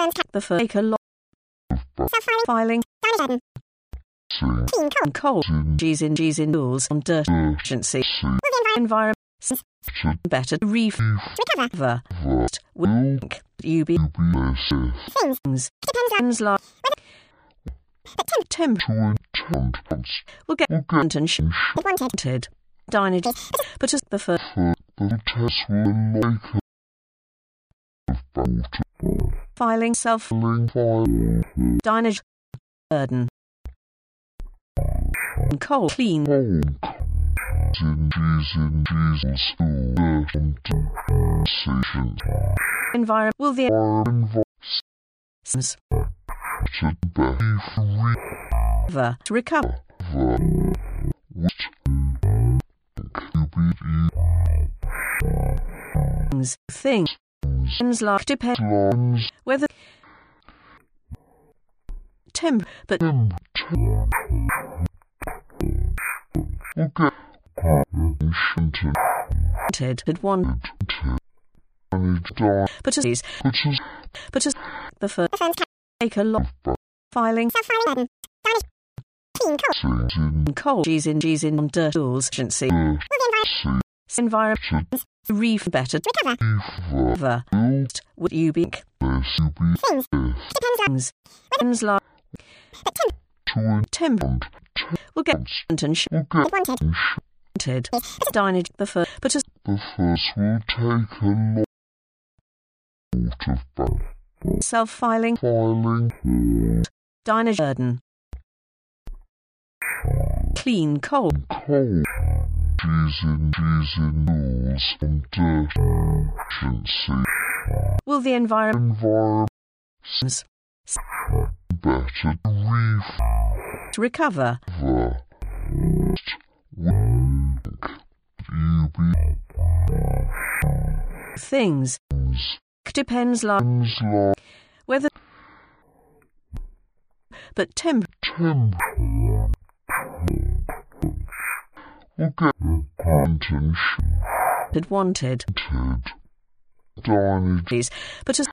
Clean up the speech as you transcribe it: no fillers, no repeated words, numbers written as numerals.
The first take a lot of filing. Clean coal. G's in rules on dirt efficiency. Environment. Better reef. Recover. Wink. Things. Depends like. Temp. Will get intention. Wanted. Dinage. But as the first. Filing self. Dinage. Burden. Coal. Clean. Environment. Will the recover. Things like depends whether temp but wanted but as the first take a lot filing coal G's in on dirt tools efficiency environment reef better recover would you be things like temp will get wanted dinage the first but as the first will take a lot of both. Self-filing dinage burden clean coal G's in rules on dirt efficiency. Will the environment better reef recover things depends like whether but temp will get intention wanted dinage but as